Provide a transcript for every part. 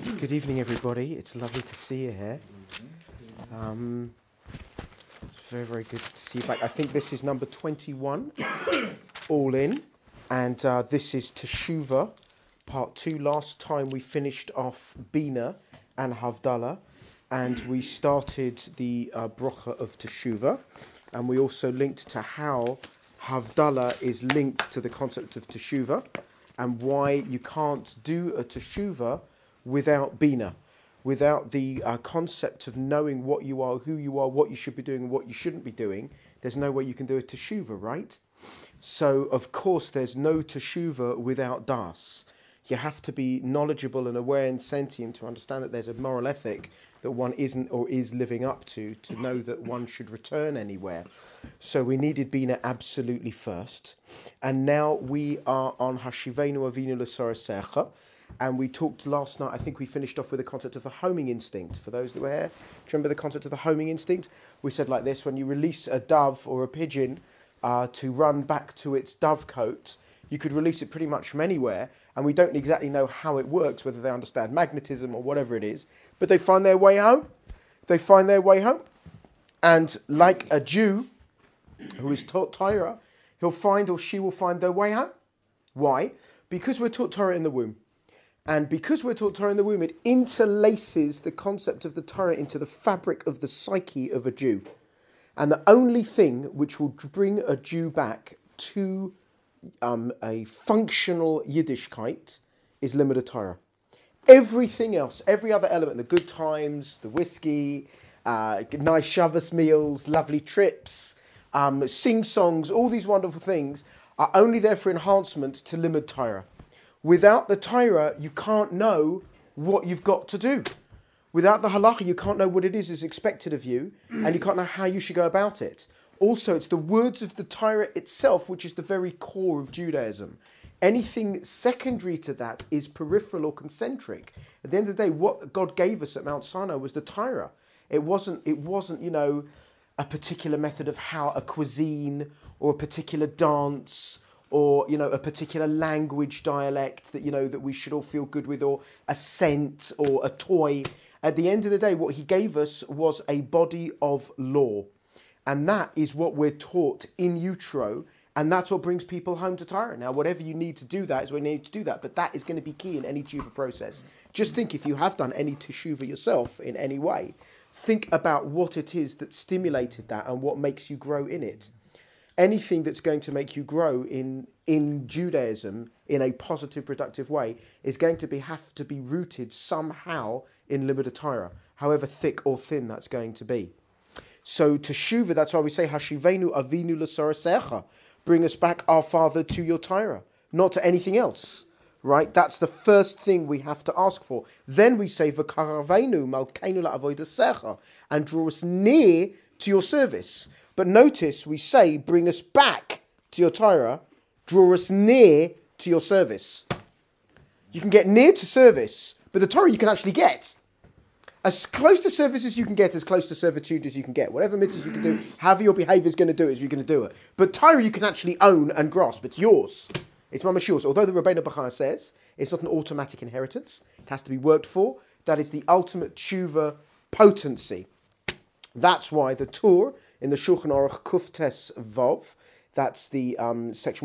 Good evening, everybody. It's lovely to see you here. Very, very good to see you back. I think this is number 21, all in. And this is Teshuvah, part 2. Last time we finished off Bina and Havdalah. And we started the Brocha of Teshuvah. And we also linked to how Havdalah is linked to the concept of Teshuvah. And why you can't do a Teshuvah without Bina, without the concept of knowing what you are, who you are, what you should be doing, and what you shouldn't be doing. There's no way you can do a Teshuvah, right? So, of course, there's no Teshuvah without Das. You have to be knowledgeable and aware and sentient to understand that there's a moral ethic that one isn't or is living up to know that one should return anywhere. So we needed Bina absolutely first. And now we are on Hashivenu Avinu L'Sorasecha. And we talked last night, I think we finished off with the concept of the homing instinct. For those that were here, do you remember the concept of the homing instinct? We said like this: when you release a dove or a pigeon to run back to its dovecote, you could release it pretty much from anywhere, and we don't exactly know how it works, whether they understand magnetism or whatever it is, but they find their way home. They find their way home. And like a Jew who is taught Torah, he'll find or she will find their way home. Why? Because we're taught Torah in the womb. And because we're taught Torah in the womb, it interlaces the concept of the Torah into the fabric of the psyche of a Jew. And the only thing which will bring a Jew back to a functional Yiddishkeit is Limud Torah. Everything else, every other element, the good times, the whiskey, nice Shabbos meals, lovely trips, sing songs, all these wonderful things are only there for enhancement to Limud Torah. Without the Torah, you can't know what you've got to do. Without the halacha, you can't know what it is expected of you, and you can't know how you should go about it. Also, it's the words of the Torah itself, which is the very core of Judaism. Anything secondary to that is peripheral or concentric. At the end of the day, what God gave us at Mount Sinai was the Torah. It wasn't, a particular method of how a cuisine or a particular dance or, a particular language dialect that, that we should all feel good with, or a scent or a toy. At the end of the day, what he gave us was a body of law. And that is what we're taught in utero, and that's what brings people home to Torah. Now, whatever you need to do that is when you need to do that, but that is going to be key in any teshuva process. Just think, if you have done any teshuva yourself in any way, think about what it is that stimulated that and what makes you grow in it. Anything that's going to make you grow in Judaism in a positive, productive way is going to have to be rooted somehow in Limud Torah, however thick or thin that's going to be. So Teshuvah, that's why we say Hashivenu Avinu L'Sorasecha, bring us back, our Father, to your Torah, not to anything else. Right? That's the first thing we have to ask for. Then we say V'karavenu Malkeinu La'avodasecha, and draw us near to your service. But notice we say, bring us back to your Torah, draw us near to your service. You can get near to service, but the Torah you can actually get. As close to service as you can get, as close to servitude as you can get. Whatever mitzvahs you can do, however your behaviour is going to do it, is you're going to do it. But Torah you can actually own and grasp. It's yours. It's mamash yours. Although the Rabbeinu Bachar says it's not an automatic inheritance, it has to be worked for. That is the ultimate tshuva potency. That's why the Tur in the Shulchan Aruch Kuftes Vav, that's the section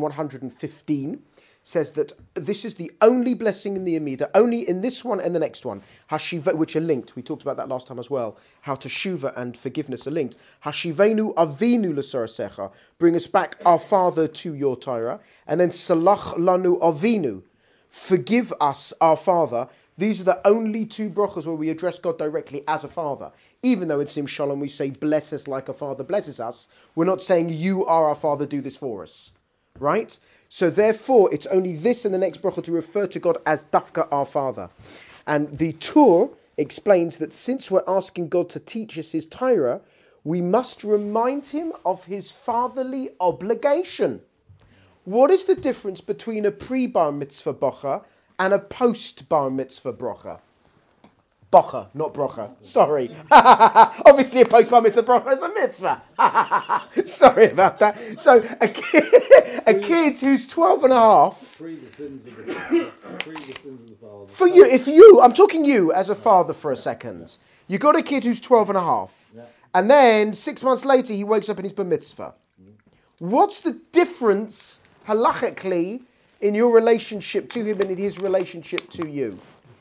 115, says that this is the only blessing in the Amida, only in this one and the next one, Hashiva, which are linked. We talked about that last time as well, how Teshuvah and forgiveness are linked. Hashivenu Avinu L'Sorasecha, bring us back, our Father, to your Torah. And then Salach Lanu Avinu, forgive us, our Father. These are the only two brachas where we address God directly as a father. Even though in Sim Shalom we say, bless us like a father blesses us, we're not saying, you are our Father, do this for us. Right? So therefore, it's only this and the next bracha to refer to God as Dafka, our Father. And the Tur explains that since we're asking God to teach us his Torah, we must remind him of his fatherly obligation. What is the difference between a pre-bar mitzvah bracha and a post-bar mitzvah bracha? Bocha, not brocha. Sorry. Obviously, a post bar mitzvah brocha is a mitzvah. Sorry about that. So, a kid who's 12 and a half. Free the sins of the father. For you, I'm talking you as a father for a second. You got a kid who's 12 and a half. Yeah. And then 6 months later, he wakes up and he's bar mitzvah. What's the difference, halachically, in your relationship to him and in his relationship to you?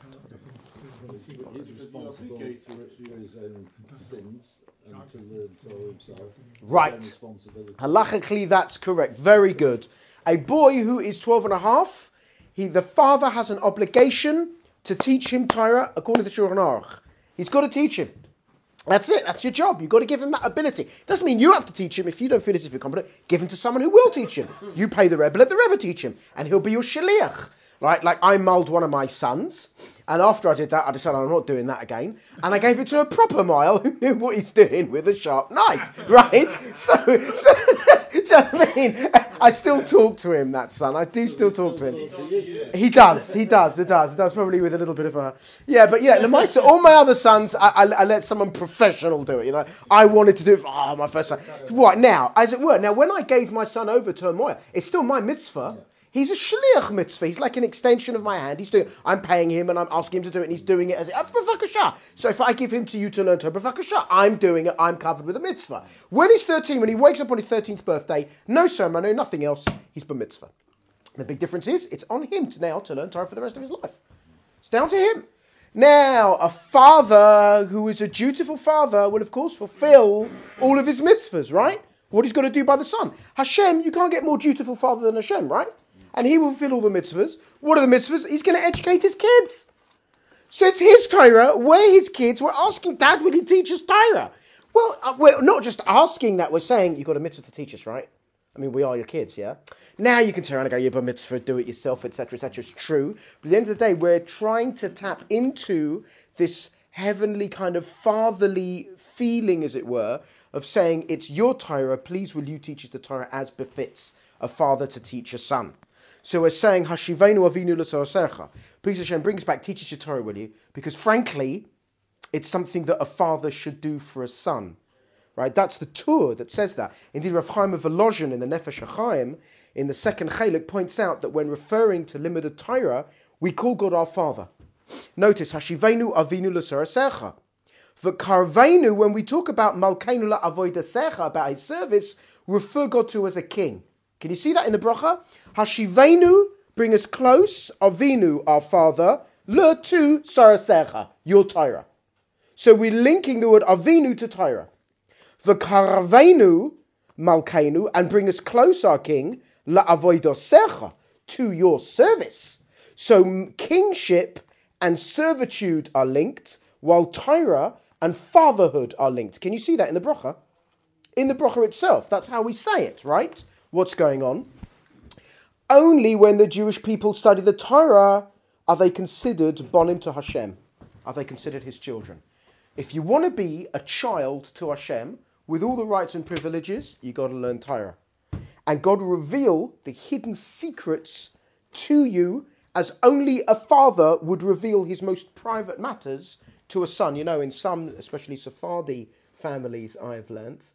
He's responsible for his own sins and to learn Torah himself. Right. Halachically, that's correct. Very good. A boy who is 12 and a half, the father has an obligation to teach him Torah according to the Shulchan Aruch. He's got to teach him. That's it. That's your job. You've got to give him that ability. Doesn't mean you have to teach him. If you don't feel as if you're competent, give him to someone who will teach him. You pay the Rebbe, let the Rebbe teach him, and he'll be your shaliach. Right? Like I mulled one of my sons, and after I did that, I decided I'm not doing that again, and I gave it to a proper mile who knew what he's doing with a sharp knife. Right? So do you know what I mean? I still talk to him, that son. I do still talk to him. He does, probably with a little bit of a... Yeah, but yeah, all my other sons, I let someone professional do it, you know. I wanted to do it for, my first son. What, now, as it were, now when I gave my son over to a Moya, it's still my mitzvah. He's a shliach mitzvah. He's like an extension of my hand. I'm paying him and I'm asking him to do it, and he's doing it as b'vakasha. So if I give him to you to learn Torah, b'vakasha, I'm doing it. I'm covered with a mitzvah. When he's 13, when he wakes up on his 13th birthday, no ceremony, nothing else, he's bar mitzvah. The big difference is it's on him to learn Torah for the rest of his life. It's down to him. Now, a father who is a dutiful father will, of course, fulfill all of his mitzvahs, right? What he's got to do by the son. Hashem, you can't get more dutiful father than Hashem, right? And he will fulfill all the mitzvahs. What are the mitzvahs? He's going to educate his kids. So it's his Torah. We're his kids. We're asking, Dad, will he teach us Torah? Well, we're not just asking that. We're saying, you've got a mitzvah to teach us, right? I mean, we are your kids, yeah? Now you can turn around and go, yeah, bar mitzvah, do it yourself, etc., etc. It's true. But at the end of the day, we're trying to tap into this heavenly kind of fatherly feeling, as it were, of saying, it's your Torah. Please will you teach us the Torah as befits a father to teach a son. So we're saying, Hashivenu avinu l'soasecha. Please Hashem, bring us back, teach us your Torah, will you? Because frankly, it's something that a father should do for a son. Right? That's the Tur that says that. Indeed, Rav Chaim of Volozhin in the Nefesh HaChaim, in the second Chelek, points out that when referring to Limud Torah, we call God our Father. Notice, Hashivenu avinu l'soasecha. V'karvenu, when we talk about Malkeinu la'avodasecha, about his service, refer God to as a king. Can you see that in the bracha? Hashivenu, bring us close, Avinu, our father, le to Sarasecha, your Torah. So we're linking the word Avinu to Torah. V'karavenu, Malkeinu, and bring us close, our king, la avodosecha, to your service. So kingship and servitude are linked, while Torah and fatherhood are linked. Can you see that in the bracha? In the bracha itself, that's how we say it, right? What's going on? Only when the Jewish people study the Torah are they considered bonim to Hashem. Are they considered his children? If you want to be a child to Hashem with all the rights and privileges, you got to learn Torah. And God will reveal the hidden secrets to you as only a father would reveal his most private matters to a son. You know, in some, especially Sephardi families, I've learnt,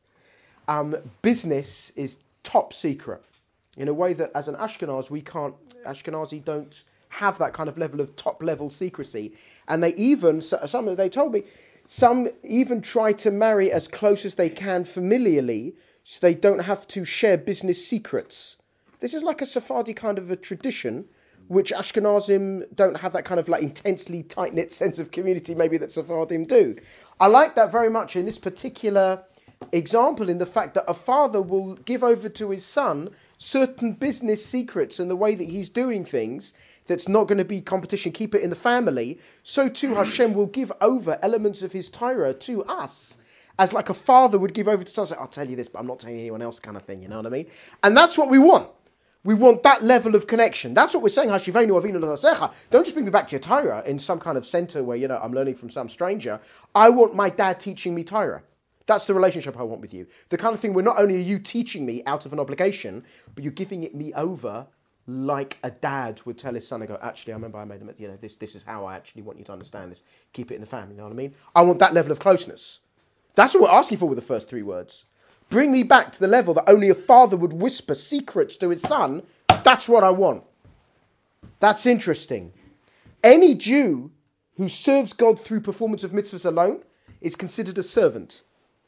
business is top secret, in a way that as an Ashkenazi don't have that kind of level of top level secrecy. And they told me, some even try to marry as close as they can familially, so they don't have to share business secrets. This is like a Sephardi kind of a tradition, which Ashkenazim don't have that kind of like intensely tight-knit sense of community maybe that Sephardim do. I like that very much in this particular example, in the fact that a father will give over to his son certain business secrets and the way that he's doing things that's not going to be competition, keep it in the family. So too Hashem will give over elements of his Torah to us, as like a father would give over to son, say, I'll tell you this, but I'm not telling anyone else, kind of thing, you know what I mean? And that's what we want. We want that level of connection. That's what we're saying, Hashivenu avinu l'soasecha. Don't just bring me back to your Torah in some kind of center where, you know, I'm learning from some stranger. I want my dad teaching me Torah. That's the relationship I want with you. The kind of thing where not only are you teaching me out of an obligation, but you're giving it me over like a dad would tell his son and go, actually, I remember I made him, this is how I actually want you to understand this. Keep it in the family, you know what I mean? I want that level of closeness. That's what we're asking for with the first 3 words. Bring me back to the level that only a father would whisper secrets to his son. That's what I want. That's interesting. Any Jew who serves God through performance of mitzvahs alone is considered a servant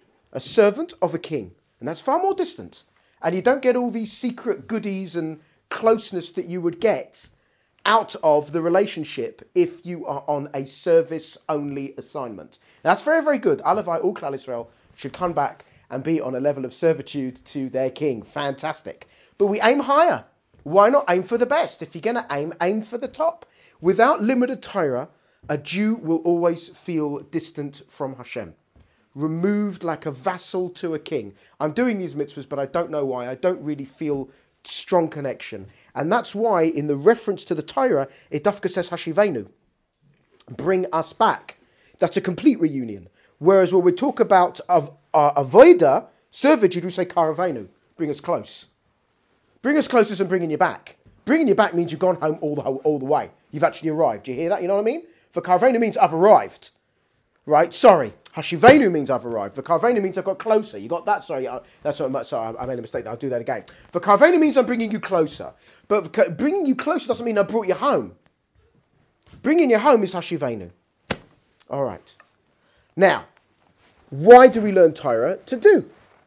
of a king. And that's far more distant. And you don't get all these secret goodies and closeness that you would get out of the relationship if you are on a service-only assignment. Now, that's very, very good. Alavai, all Klal Israel should come back and be on a level of servitude to their king. Fantastic. But we aim higher. Why not aim for the best? If you're going to aim for the top. Without limited Torah, a Jew will always feel distant from Hashem. Removed like a vassal to a king. I'm doing these mitzvahs, but I don't know why. I don't really feel strong connection. And that's why in the reference to the Torah, it dafka says Hashivenu. Bring us back. That's a complete reunion. Whereas when we talk about avodah, servitude, we say karavenu. Bring us close. Bring us closer than bringing you back. Bringing you back means you've gone home all the way. You've actually arrived. Do you hear that? You know what I mean? For karavenu means I've arrived. Right? Sorry. Hashivenu means I've arrived. V'karvenu means I've got closer. You got that? Sorry, sorry, I made a mistake. I'll do that again. V'karvenu means I'm bringing you closer. But bringing you closer doesn't mean I brought you home. Bringing you home is Hashivenu. All right. Now, why do we learn Torah? To do.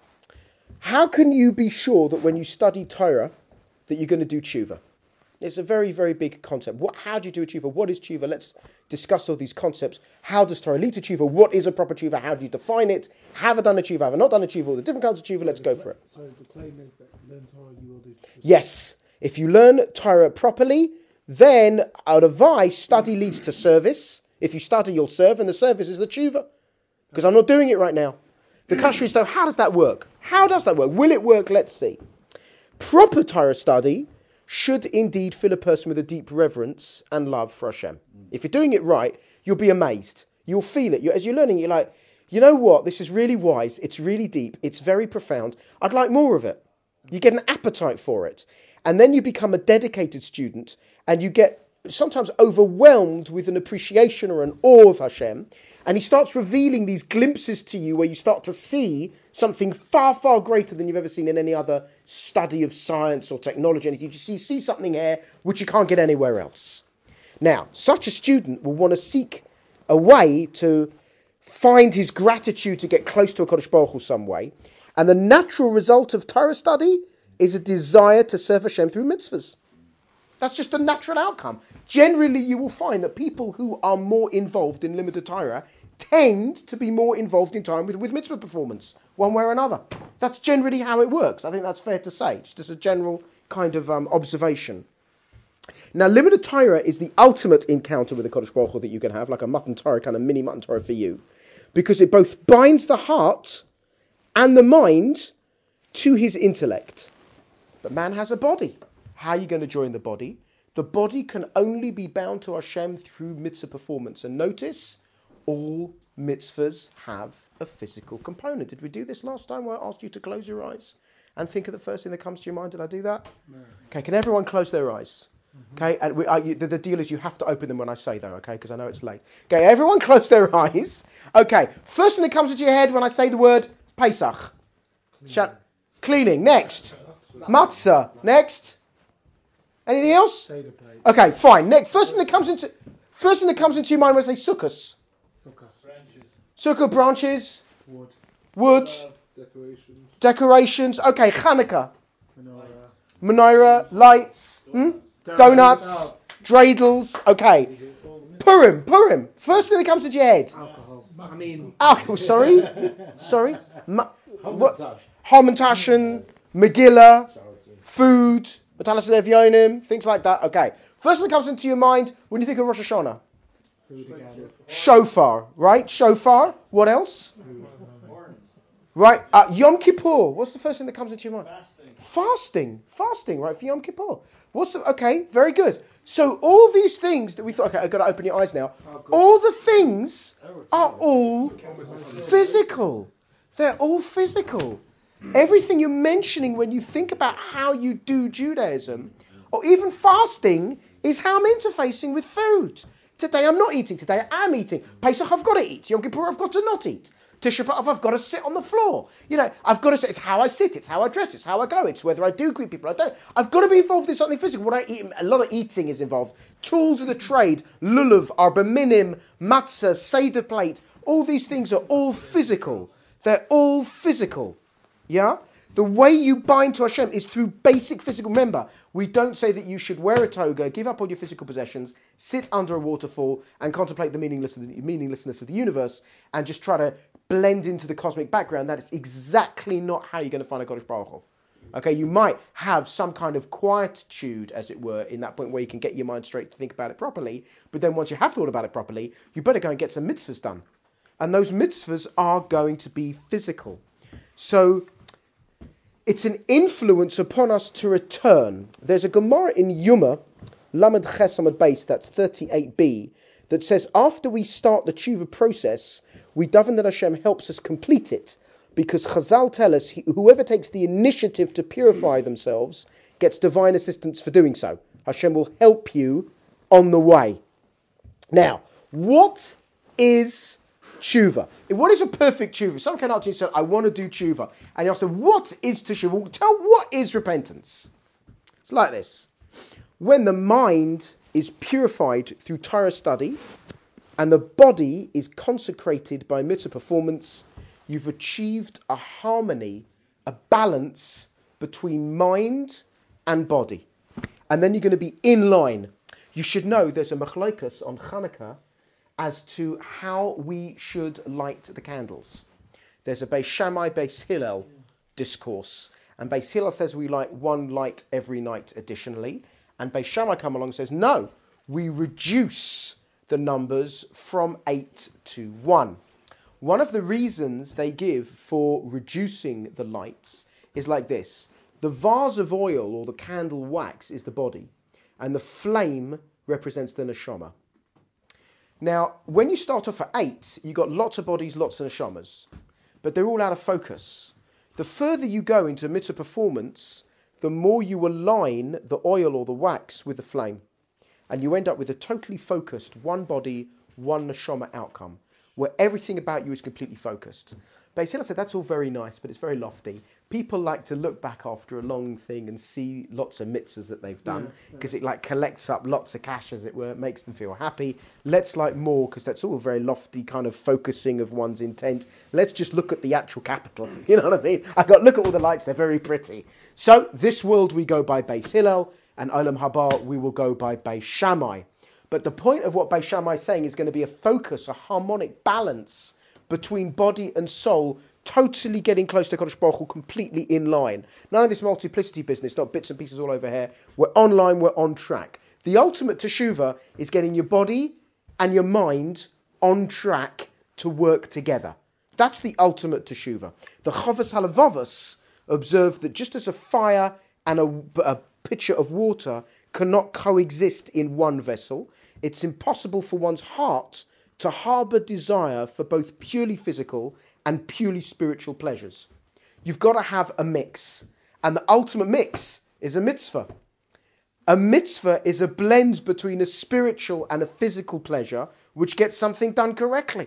How can you be sure that when you study Torah that you're going to do tshuva? It's a very, very big concept. How do you do tshuva? What is tshuva? Let's discuss all these concepts. How does Torah lead to tshuva? What is a proper tshuva? How do you define it? Have I done a tshuva? Have I not done a tshuva? All the different kinds of tshuva. Let's go for it. So the claim is that learn Torah, you will do tshuva. Yes. If you learn Torah properly, then out of study leads to service. If you study, you'll serve, and the service is the tshuva. Because I'm not doing it right now. The question is, though, how does that work? How does that work? Will it work? Let's see. Proper Torah study should indeed fill a person with a deep reverence and love for Hashem. If you're doing it right, you'll be amazed. You'll feel it. As you're learning, you're like, you know what? This is really wise. It's really deep. It's very profound. I'd like more of it. You get an appetite for it. And then you become a dedicated student and you get sometimes overwhelmed with an appreciation or an awe of Hashem. And he starts revealing these glimpses to you where you start to see something far, far greater than you've ever seen in any other study of science or technology. Anything. You see something here which you can't get anywhere else. Now, such a student will want to seek a way to find his gratitude to get close to a Kodesh Baruch Hu some way. And the natural result of Torah study is a desire to serve Hashem through mitzvahs. That's just a natural outcome. Generally, you will find that people who are more involved in limited Torah tend to be more involved in time with mitzvah performance, one way or another. That's generally how it works. I think that's fair to say, just as a general kind of observation. Now, limited Torah is the ultimate encounter with the Kodesh Baruch Hu that you can have, like a Matan Torah, kind of mini Matan Torah for you, because it both binds the heart and the mind to his intellect. But man has a body. How are you going to join the body? The body can only be bound to Hashem through mitzvah performance. And notice, all mitzvahs have a physical component. Did we do this last time where I asked you to close your eyes and think of the first thing that comes to your mind? Did I do that? No. Okay, can everyone close their eyes? Okay, and the deal is you have to open them when I say though, okay, because I know it's late. Okay, everyone close their eyes. Okay, first thing that comes into your head when I say the word Pesach. Cleaning. Next. Matzah. Next. Anything else? Okay, fine. Next, first thing that comes into your mind when I say sukkahs. Sukkah branches. Wood. Decorations. Okay, Hanukkah. Menorah. Lights. Donuts. Dreidels. Okay. Purim. First thing that comes into your head. Alcohol. Sorry. Hamantashen. Megillah. Food. Batalas Levionim, things like that. Okay. First thing that comes into your mind when you think of Rosh Hashanah. Shofar, right? Shofar. What else? Right. Yom Kippur. What's the first thing that comes into your mind? Fasting, right? For Yom Kippur. Okay, very good. So all these things that we thought, okay, I've got to open your eyes now. All the things are all physical. They're all physical. Everything you're mentioning when you think about how you do Judaism or even fasting is how I'm interfacing with food. Today I'm not eating. Today I am eating. Pesach I've got to eat. Yom Kippur I've got to not eat. Tisha B'Av I've got to sit on the floor. I've got to sit. It's how I sit. It's how I dress. It's how I go. It's whether I do greet people. I don't. I've got to be involved in something physical. What I eat, a lot of eating is involved. Tools of the trade, lulav, arba minim, matzah, seder plate. All these things are all physical. They're all physical. Yeah? The way you bind to Hashem is through basic physical. Remember, we don't say that you should wear a toga, give up all your physical possessions, sit under a waterfall and contemplate the meaninglessness of the universe and just try to blend into the cosmic background. That is exactly not how you're going to find a Kodesh Baruch Hu. Okay, you might have some kind of quietude, as it were, in that point where you can get your mind straight to think about it properly. But then once you have thought about it properly, you better go and get some mitzvahs done. And those mitzvahs are going to be physical. So it's an influence upon us to return. There's a Gemara in Yuma, Lamed Ches Amud Beis, that's 38b, that says after we start the tshuva process, we daven that Hashem helps us complete it, because Chazal tell us whoever takes the initiative to purify themselves gets divine assistance for doing so. Hashem will help you on the way. Now, what is tshuva? What is a perfect tshuva? Someone came up to you and said, I want to do tshuva. And you asked them, what is tshuva? Well, tell what is repentance. It's like this. When the mind is purified through Torah study and the body is consecrated by mitzvah performance, you've achieved a harmony, a balance between mind and body. And then you're going to be in line. You should know there's a machlokes on Chanukah as to how we should light the candles. There's a Beis Shammai, Beis Hillel discourse. And Beis Hillel says we light one light every night additionally. And Beis Shammai come along and says, no, we reduce the numbers from 8 to 1. One of the reasons they give for reducing the lights is like this. The vase of oil or the candle wax is the body, and the flame represents the neshama. Now, when you start off at 8, you've got lots of bodies, lots of neshamas, but they're all out of focus. The further you go into mitzvah performance, the more you align the oil or the wax with the flame, and you end up with a totally focused, one body, one neshama outcome, where everything about you is completely focused. Beis Hillel said that's all very nice, but it's very lofty. People like to look back after a long thing and see lots of mitzvahs that they've done, because it like collects up lots of cash, as it were. It makes them feel happy. Let's like more, because that's all very lofty kind of focusing of one's intent. Let's just look at the actual capital. You know what I mean? Look at all the lights. They're very pretty. So this world we go by Beis Hillel, and Olam Haba we will go by Beis Shammai. But the point of what Beis Shammai is saying is going to be a focus, a harmonic balance between body and soul, totally getting close to Kodesh Baruch Hu, completely in line. None of this multiplicity business, not bits and pieces all over here. We're online, we're on track. The ultimate teshuvah is getting your body and your mind on track to work together. That's the ultimate teshuvah. The Chovos HaLevavos observed that just as a fire and a pitcher of water cannot coexist in one vessel, it's impossible for one's heart to harbour desire for both purely physical and purely spiritual pleasures. You've got to have a mix. And the ultimate mix is a mitzvah. A mitzvah is a blend between a spiritual and a physical pleasure, which gets something done correctly.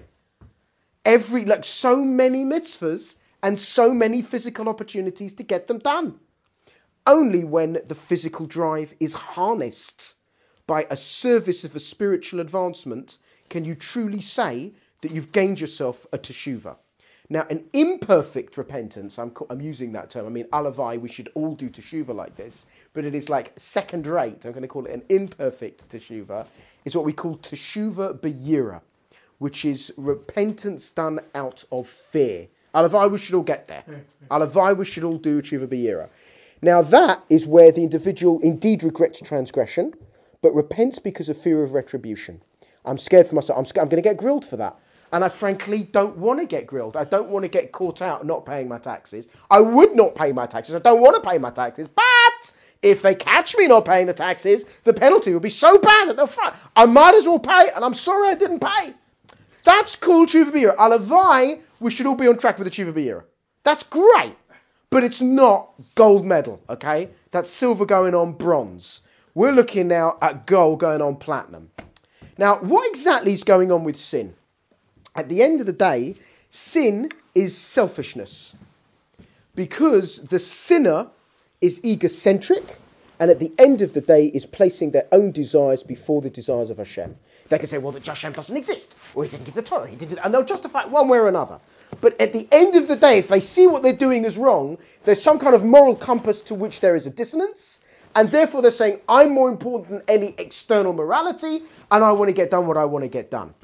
So many mitzvahs and so many physical opportunities to get them done. Only when the physical drive is harnessed by a service of a spiritual advancement can you truly say that you've gained yourself a teshuvah. Now, an imperfect repentance, I'm using that term. I mean, alavai, we should all do teshuvah like this, but it is like second rate. I'm going to call it an imperfect teshuvah. It's what we call teshuvah b'yira, which is repentance done out of fear. Alavai, we should all get there. Alavai, we should all do teshuvah b'yira. Now, that is where the individual indeed regrets transgression, but repents because of fear of retribution. I'm scared for myself. I'm going to get grilled for that. And I frankly don't want to get grilled. I don't want to get caught out not paying my taxes. I would not pay my taxes. I don't want to pay my taxes. But if they catch me not paying the taxes, the penalty will be so bad that I might as well pay, and I'm sorry I didn't pay. That's called Tshuva B'Yira. Alavai, we should all be on track with the Tshuva B'Yira. That's great. But it's not gold medal, okay? That's silver going on bronze. We're looking now at gold going on platinum. Now, what exactly is going on with sin? At the end of the day, sin is selfishness. Because the sinner is egocentric, and at the end of the day is placing their own desires before the desires of Hashem. They can say, well, that Hashem doesn't exist, or he didn't give the Torah, and they'll justify it one way or another. But at the end of the day, if they see what they're doing is wrong, there's some kind of moral compass to which there is a dissonance, and therefore they're saying, I'm more important than any external morality, and I want to get done what I want to get done.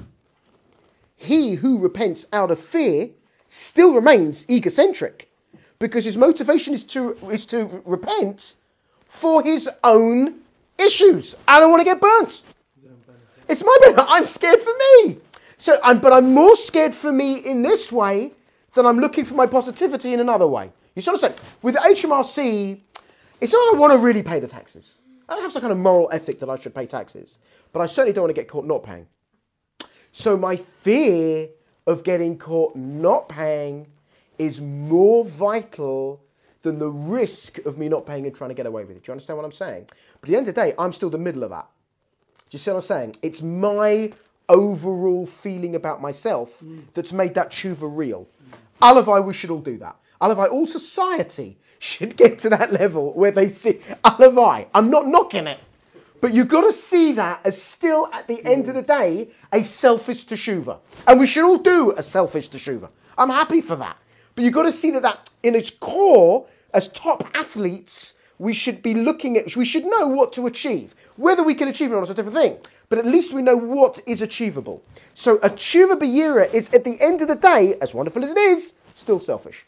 He who repents out of fear still remains egocentric, because his motivation is to repent for his own issues. I don't want to get burnt. It's my benefit. I'm scared for me. But I'm more scared for me in this way than I'm looking for my positivity in another way. You sort of say, with the HMRC, it's not that I want to really pay the taxes. I don't have some kind of moral ethic that I should pay taxes. But I certainly don't want to get caught not paying. So my fear of getting caught not paying is more vital than the risk of me not paying and trying to get away with it. Do you understand what I'm saying? But at the end of the day, I'm still the middle of that. Do you see what I'm saying? It's my overall feeling about myself that's made that tshuva real. Alavai, we should all do that. Alavai, all society should get to that level where they see, Alavai, I'm not knocking it. But you've got to see that as still, at the end of the day, a selfish teshuva. And we should all do a selfish teshuva. I'm happy for that. But you've got to see that in its core, as top athletes, we should be looking at, we should know what to achieve. Whether we can achieve it or not is a different thing. But at least we know what is achievable. So a tshuva b'yira is, at the end of the day, as wonderful as it is, still selfish.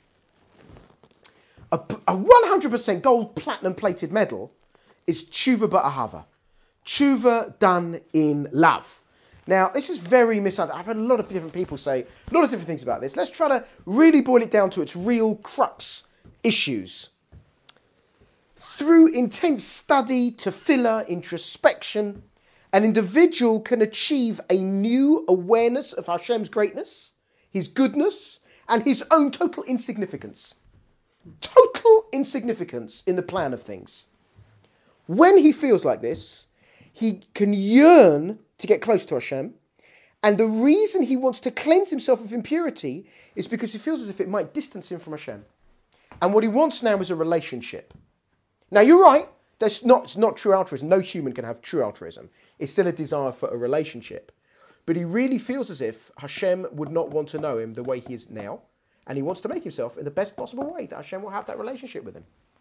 A 100% gold platinum plated medal is tshuva ba'ahava. Tshuva done in love. Now, this is very misunderstood. I've had a lot of different people say a lot of different things about this. Let's try to really boil it down to its real crux issues. Through intense study, tefillah, introspection, an individual can achieve a new awareness of Hashem's greatness, his goodness, and his own total insignificance. Total insignificance in the plan of things. When he feels like this, he can yearn to get close to Hashem, and the reason he wants to cleanse himself of impurity is because he feels as if it might distance him from Hashem. And what he wants now is a relationship. Now, you're right, it's not true altruism. No human can have true altruism. It's still a desire for a relationship. But he really feels as if Hashem would not want to know him the way he is now, and he wants to make himself in the best possible way that Hashem will have that relationship with him.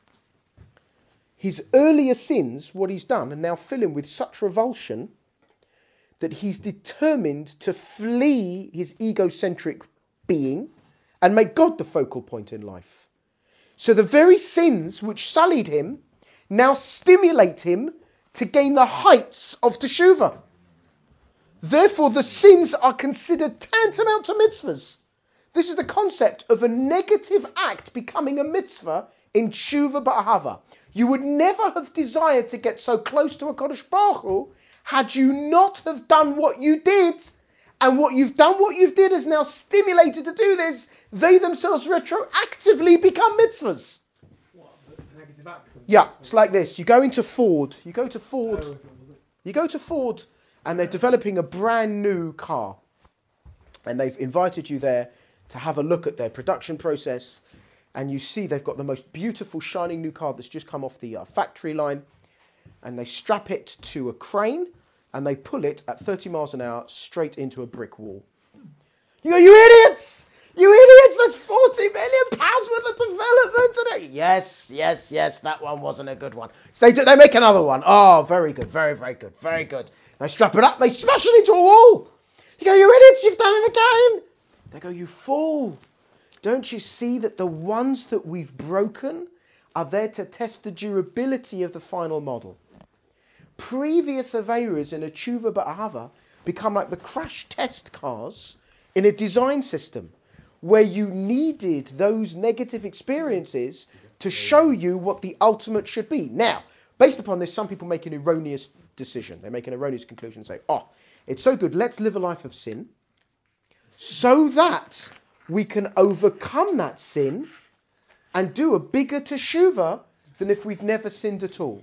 His earlier sins, what he's done, and now fill him with such revulsion that he's determined to flee his egocentric being and make God the focal point in life. So the very sins which sullied him now stimulate him to gain the heights of teshuvah. Therefore, the sins are considered tantamount to mitzvahs. This is the concept of a negative act becoming a mitzvah in tshuva ba'ahava. You would never have desired to get so close to a Kodesh Baruch Hu had you not have done what you did. And what you've did has now stimulated to do this. They themselves retroactively become mitzvahs. What? The negative act? Yeah, it's like this. You go to Ford, and they're developing a brand new car. And they've invited you there to have a look at their production process. And you see they've got the most beautiful, shining new car that's just come off the factory line. And they strap it to a crane, and they pull it at 30 miles an hour straight into a brick wall. You go, you idiots! You idiots! That's £40 million worth of development today. Yes, that one wasn't a good one. So they make another one. Oh, very good, very, very good, very good. They strap it up, they smash it into a wall. You go, you idiots, you've done it again. They go, you fool. Don't you see that the ones that we've broken are there to test the durability of the final model? Previous Averas in a tshuva ba'ahava become like the crash test cars in a design system where you needed those negative experiences to show you what the ultimate should be. Now, based upon this, some people make an erroneous decision. They make an erroneous conclusion and say, oh, it's so good, let's live a life of sin so that we can overcome that sin and do a bigger teshuvah than if we've never sinned at all.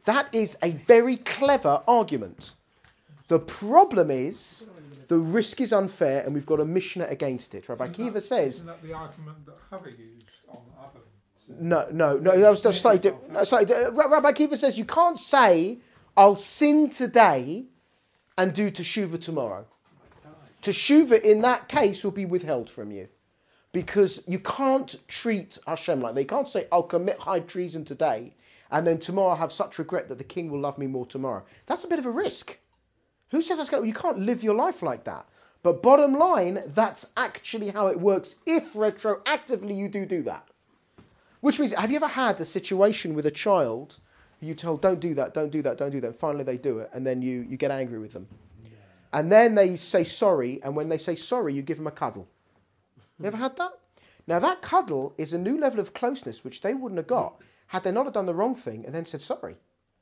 That is a very clever argument. The problem is the risk is unfair, and we've got a Mishnah against it. Rabbi Akiva says... Isn't that the argument that Hava used on Adam? No, that was slightly different. Rabbi Akiva says you can't say, I'll sin today and do teshuvah tomorrow. Teshuvah in that case will be withheld from you. Because you can't treat Hashem like that. You can't say, I'll commit high treason today, and then tomorrow I'll have such regret that the king will love me more tomorrow. That's a bit of a risk. Who says that's going to... You can't live your life like that. But bottom line, that's actually how it works if retroactively you do that. Which means, have you ever had a situation with a child who you told, don't do that, and finally they do it, and then you get angry with them? Yeah. And then they say sorry, and when they say sorry, you give them a cuddle. You ever had that? Now that cuddle is a new level of closeness which they wouldn't have got had they not have done the wrong thing and then said sorry.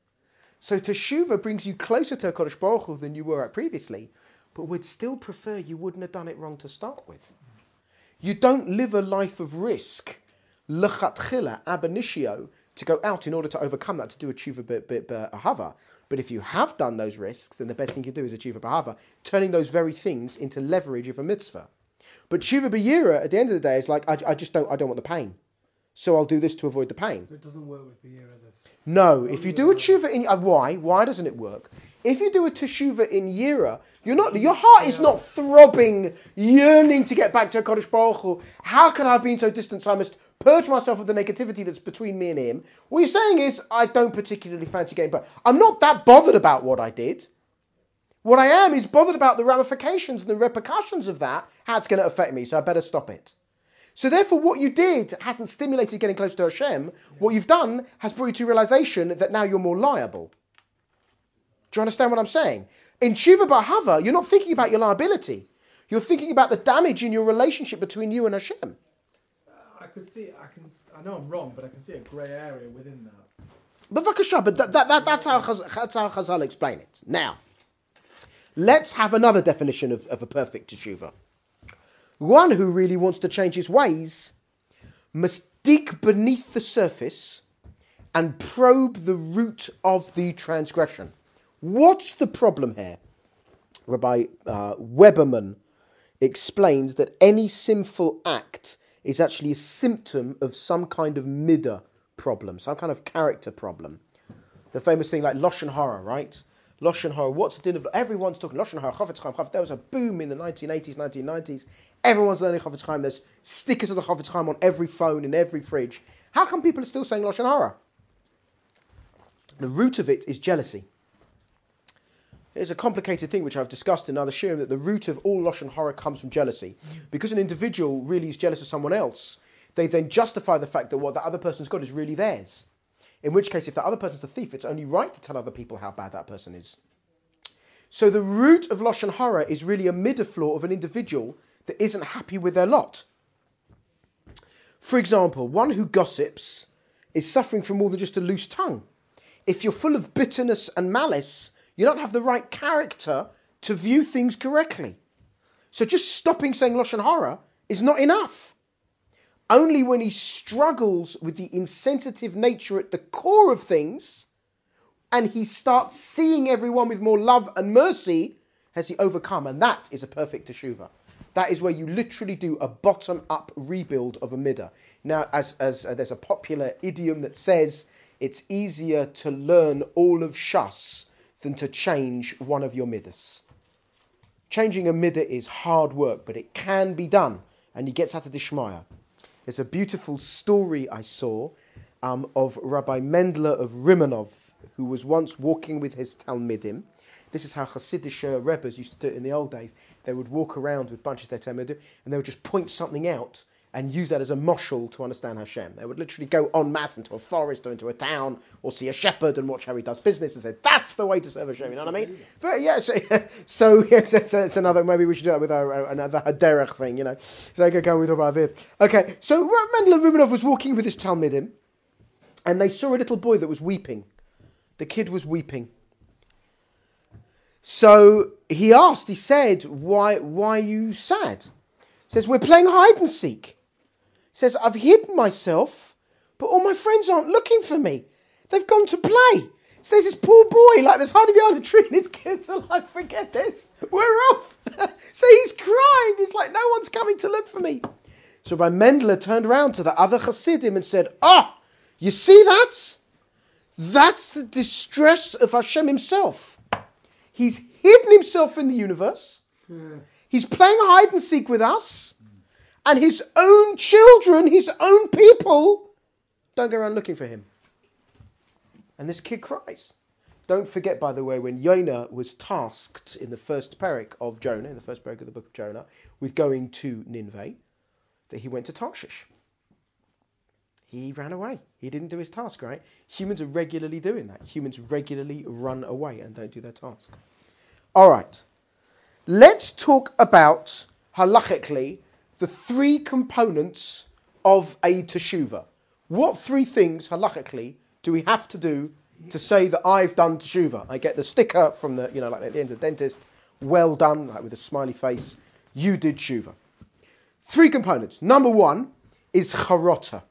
So teshuvah brings you closer to HaKadosh Baruch Hu than you were at previously, but we'd still prefer you wouldn't have done it wrong to start with. You don't live a life of risk, lechatchila, ab initio, to go out in order to overcome that, to do a tshuva b'ahava. But if you have done those risks, then the best thing you can do is a tshuva b'ahava, turning those very things into leverage of a mitzvah. But tshuva b'yira, at the end of the day, is like, I don't want the pain. So I'll do this to avoid the pain. So it doesn't work with b'yira, this? No, if you do a tshuva in... why? Why doesn't it work? If you do a teshuva in yira, your heart is not throbbing, yearning to get back to HaKadosh Baruch Hu. How can I have been so distant, so I must purge myself of the negativity that's between me and him? What you're saying is, I don't particularly fancy getting back. I'm not that bothered about what I did. What I am is bothered about the ramifications and the repercussions of that, how it's going to affect me, so I better stop it. So therefore, what you did hasn't stimulated getting close to Hashem. What you've done has brought you to realization that now you're more liable. Do you understand what I'm saying? In Tshuva B'Ahava, you're not thinking about your liability. You're thinking about the damage in your relationship between you and Hashem. I know I'm wrong, but I can see a grey area within that. But that's how Chazal explain it. Now, let's have another definition of a perfect teshuva. One who really wants to change his ways must dig beneath the surface and probe the root of the transgression. What's the problem here? Rabbi Weberman explains that any sinful act is actually a symptom of some kind of midah problem, some kind of character problem. The famous thing like Lashon Hara, right? Lashon Hara, what's the din of... Everyone's talking Lashon Hara, Chofetz Chaim. There was a boom in the 1980s, 1990s. Everyone's learning Chofetz Chaim. There's stickers of the Chofetz Chaim on every phone, in every fridge. How come people are still saying Lashon Hara? The root of it is jealousy. It's a complicated thing which I've discussed in other shiurim, that the root of all Lashon Hara comes from jealousy. Because an individual really is jealous of someone else, they then justify the fact that what the other person's got is really theirs. In which case, if the other person's a thief, it's only right to tell other people how bad that person is. So the root of Lashon Hara is really a midah flaw of an individual that isn't happy with their lot. For example, one who gossips is suffering from more than just a loose tongue. If you're full of bitterness and malice, you don't have the right character to view things correctly. So just stopping saying Lashon Hara is not enough. Only when he struggles with the insensitive nature at the core of things, and he starts seeing everyone with more love and mercy, has he overcome. And that is a perfect teshuvah. That is where you literally do a bottom-up rebuild of a midah. Now, as there's a popular idiom that says, it's easier to learn all of Shas than to change one of your middas. Changing a middah is hard work, but it can be done, and you get Sata Dishmaya. There's a beautiful story I saw of Rabbi Mendler of Rimanov, who was once walking with his Talmidim. This is how Hasidic Rebbes used to do it in the old days. They would walk around with bunches of their Talmidim, and they would just point something out and use that as a moshel to understand Hashem. They would literally go en masse into a forest or into a town or see a shepherd and watch how he does business and say, that's the way to serve Hashem, you know what I mean? But yeah, so yes, it's another, maybe we should do that with another Haderech thing, you know. So I could go with Rabbi Aviv. Okay, so Mendel Rubenov was walking with his Talmidim, and they saw a little boy that was weeping. The kid was weeping. So he said, why are you sad? He says, we're playing hide and seek. He says, I've hidden myself, but all my friends aren't looking for me. They've gone to play. So there's this poor boy, like, that's hiding behind a tree, and his kids are like, forget this, we're off. So he's crying. He's like, no one's coming to look for me. So Rabbi Mendler turned around to the other Hasidim and said, you see that? That's the distress of Hashem himself. He's hidden himself in the universe. He's playing hide and seek with us. And his own children, his own people, don't go around looking for him. And this kid cries. Don't forget, by the way, when Yonah was tasked in the first parak of Jonah, in the first parak of the book of Jonah, with going to Nineveh, that he went to Tarshish. He ran away. He didn't do his task, right? Humans are regularly doing that. Humans regularly run away and don't do their task. All right. Let's talk about, halachically, the three components of a teshuvah. What three things, halachically, do we have to do to say that I've done teshuvah? I get the sticker from the, like at the end of the dentist, well done, like with a smiley face, you did teshuvah. Three components. Number one is charota,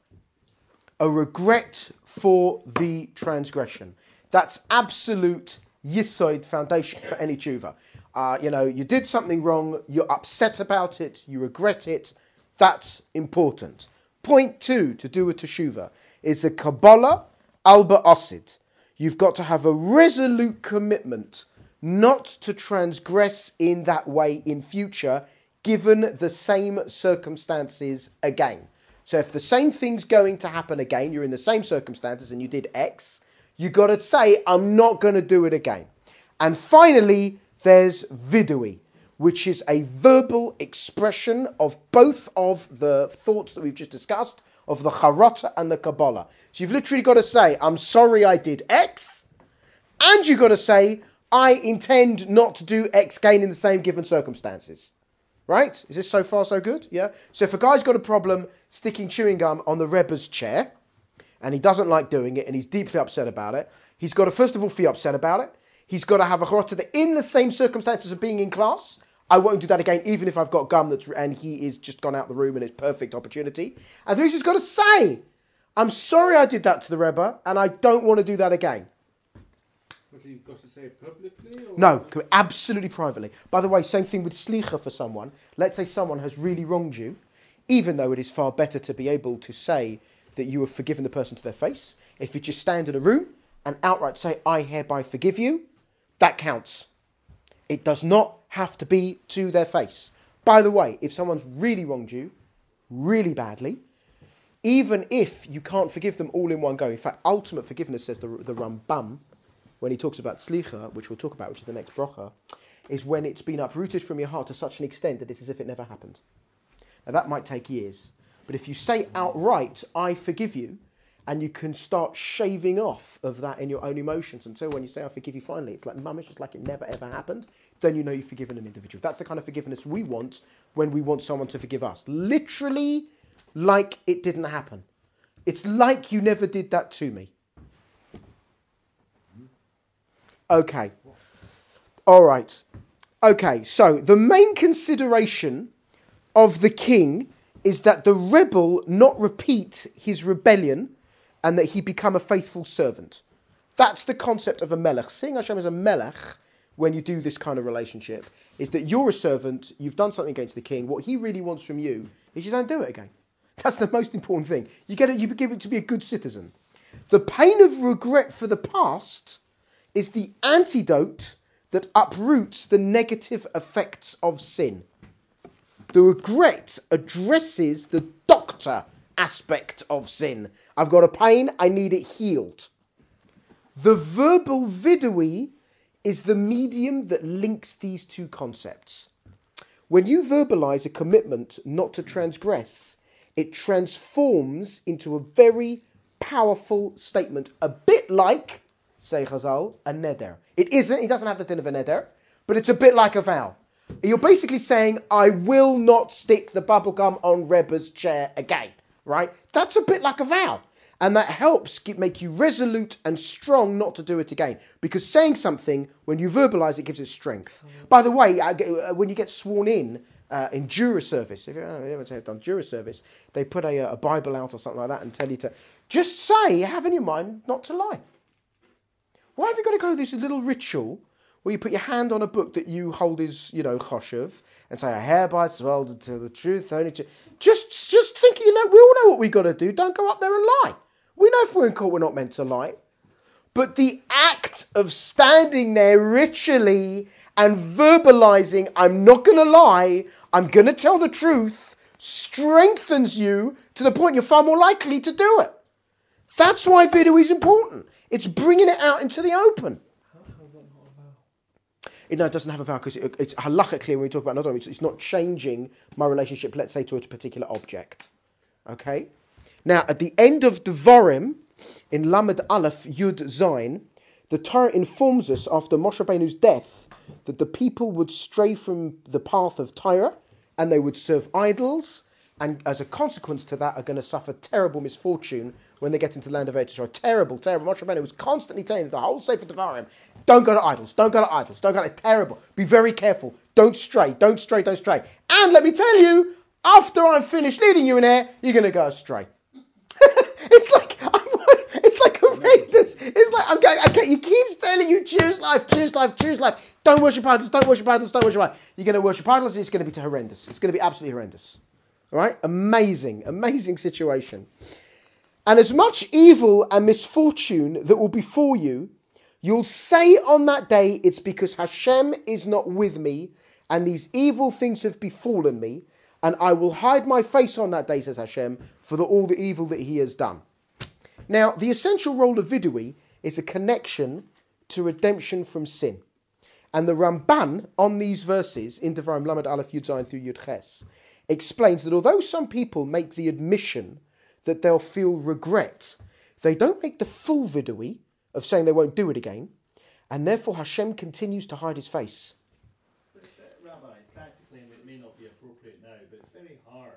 a regret for the transgression. That's absolute yesod, foundation for any teshuvah. You did something wrong, you're upset about it, you regret it. That's important. Point two to do with teshuvah is a kabbalah alba asid. You've got to have a resolute commitment not to transgress in that way in future, given the same circumstances again. So if the same thing's going to happen again, you're in the same circumstances and you did X, you got to say, I'm not going to do it again. And finally, there's vidui, which is a verbal expression of both of the thoughts that we've just discussed, of the charota and the kabbalah. So you've literally got to say, I'm sorry I did X, and you've got to say, I intend not to do X again in the same given circumstances. Right? Is this so far so good? Yeah? So if a guy's got a problem sticking chewing gum on the Rebbe's chair, and he doesn't like doing it, and he's deeply upset about it, he's got to first of all feel upset about it. He's got to have a charota that in the same circumstances of being in class, I won't do that again, even if I've got gum and he is just gone out the room and it's perfect opportunity. And then he's just got to say, I'm sorry I did that to the Rebbe, and I don't want to do that again. But you've got to say it publicly? Or? No, absolutely privately. By the way, same thing with slicha for someone. Let's say someone has really wronged you, even though it is far better to be able to say that you have forgiven the person to their face. If you just stand in a room and outright say, I hereby forgive you, that counts. It does not have to be to their face. By the way, if someone's really wronged you, really badly, even if you can't forgive them all in one go, in fact, ultimate forgiveness, says the Rambam, when he talks about slicha, which we'll talk about, which is the next bracha, is when it's been uprooted from your heart to such an extent that it's as if it never happened. Now that might take years, but if you say outright, I forgive you, and you can start shaving off of that in your own emotions until when you say, I forgive you finally, it's like mum, it's just like it never ever happened, then you know you've forgiven an individual. That's the kind of forgiveness we want when we want someone to forgive us. Literally like it didn't happen. It's like you never did that to me. Okay. All right. Okay, so the main consideration of the king is that the rebel not repeat his rebellion and that he become a faithful servant. That's the concept of a melech. Seeing Hashem as a melech, when you do this kind of relationship, is that you're a servant, you've done something against the king, what he really wants from you is you don't do it again. That's the most important thing. You give it to be a good citizen. The pain of regret for the past is the antidote that uproots the negative effects of sin. The regret addresses the doctor aspect of sin. I've got a pain, I need it healed. The verbal vidui is the medium that links these two concepts. When you verbalize a commitment not to transgress, it transforms into a very powerful statement, a bit like, say Chazal, a neder. It doesn't have the din of a neder, but it's a bit like a vow. You're basically saying, I will not stick the bubblegum on Rebbe's chair again, right? That's a bit like a vow. And that helps make you resolute and strong not to do it again. Because saying something, when you verbalize it, gives it strength. By the way, when you get sworn in jury service, if you haven't done jury service, they put a Bible out or something like that and tell you to just say, have in your mind not to lie. Why have you got to go this little ritual where you put your hand on a book that you hold as, choshev, and say, I hereby swear to tell the truth, only to... Just think, we all know what we got to do. Don't go up there and lie. We know if we're in court, we're not meant to lie. But the act of standing there ritually and verbalizing, I'm not going to lie, I'm going to tell the truth, strengthens you to the point you're far more likely to do it. That's why video is important. It's bringing it out into the open. How is that not a vow? No, it doesn't have a vow because it's halachically when we talk about another, it's not changing my relationship, let's say, to a particular object. Okay? Now, at the end of Devarim, in Lamed Aleph Yud Zayin, the Torah informs us after Moshe Rabbeinu's death that the people would stray from the path of Torah and they would serve idols, and as a consequence to that are going to suffer terrible misfortune when they get into the land of Eretz Yisrael. Terrible, terrible. Moshe Rabbeinu was constantly telling them, the whole Sefer Devarim, don't go to idols, don't go to idols, don't go to... Terrible. Be very careful. Don't stray, don't stray, don't stray. And let me tell you, after I'm finished leading you in there, you're going to go astray. It's like horrendous. It's like, I'm going, okay, he keeps telling you, choose life, choose life, choose life. Don't worship idols, don't worship idols, don't worship idols. You're going to worship idols, and it's going to be horrendous. It's going to be absolutely horrendous. All right? Amazing, amazing situation. And as much evil and misfortune that will befall you, you'll say on that day, it's because Hashem is not with me, and these evil things have befallen me, and I will hide my face on that day, says Hashem, for all the evil that he has done. Now, the essential role of vidui is a connection to redemption from sin. And the Ramban on these verses, in Devarim Lamed Aleph Yud Zayin through Yud Ches, explains that although some people make the admission that they'll feel regret, they don't make the full vidui of saying they won't do it again, and therefore Hashem continues to hide his face. But Rabbi, practically, it may not be appropriate now, but it's very hard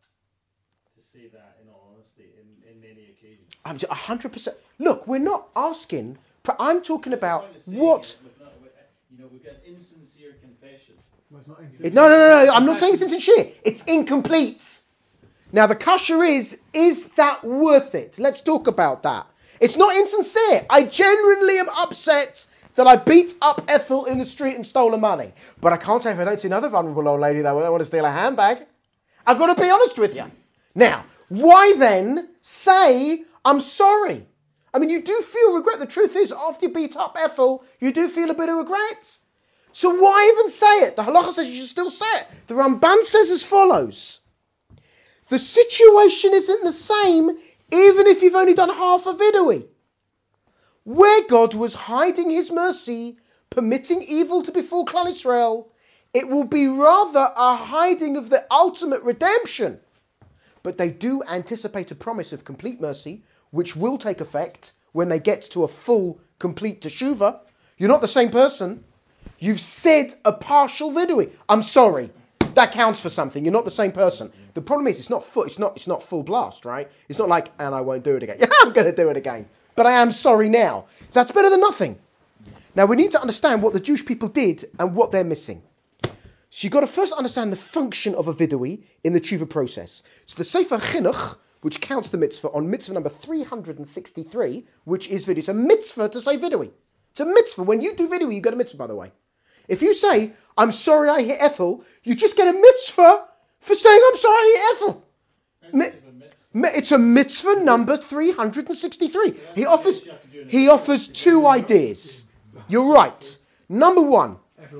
to say that in all honesty in many occasions. I'm 100%. Look, we're not asking. I'm talking about what. We've got insincere confession. Well, it's not No. I'm not saying it's insincere. It's incomplete. Now, the kasha is that worth it? Let's talk about that. It's not insincere. I genuinely am upset that I beat up Ethel in the street and stole her money. But I can't say if I don't see another vulnerable old lady that I want to steal a handbag. I've got to be honest with you. Now, why then say, I'm sorry? I mean, you do feel regret. The truth is, after you beat up Ethel, you do feel a bit of regret. So why even say it? The halacha says you should still say it. The Ramban says as follows. The situation isn't the same even if you've only done half a vidui. Where God was hiding his mercy, permitting evil to befall Klal Yisrael, it will be rather a hiding of the ultimate redemption. But they do anticipate a promise of complete mercy, which will take effect when they get to a full, complete teshuvah. You're not the same person. You've said a partial vidui. I'm sorry. That counts for something. You're not the same person. The problem is it's not full blast, right? It's not like, and I won't do it again. Yeah, I'm going to do it again. But I am sorry now. That's better than nothing. Now, we need to understand what the Jewish people did and what they're missing. So you've got to first understand the function of a vidui in the tshuva process. So the Sefer Chinuch, which counts the mitzvah on mitzvah number 363, which is vidui. It's a mitzvah to say vidui. It's a mitzvah. When you do vidui, you get a mitzvah, by the way. If you say, I'm sorry I hit Ethel, you just get a mitzvah for saying, I'm sorry I hit Ethel. It's a mitzvah number 363. He offers two ideas. You're right. Number one,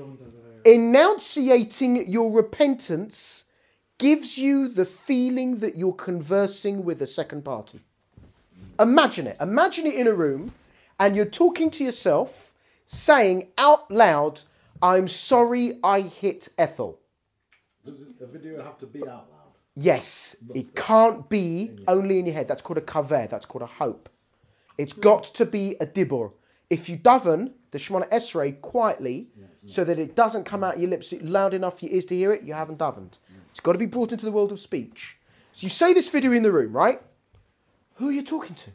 enunciating your repentance gives you the feeling that you're conversing with a second party. Imagine it. Imagine it in a room and you're talking to yourself, saying out loud, I'm sorry I hit Ethel. Does the video have to be out loud? Yes, it can't be only in your head. That's called a kaver. That's called a hope. It's got to be a dibur. If you daven the Shemona Esrei quietly, so that it doesn't come out your lips loud enough for your ears to hear it, you haven't davened. It's got to be brought into the world of speech. So you say this video in the room, right? Who are you talking to?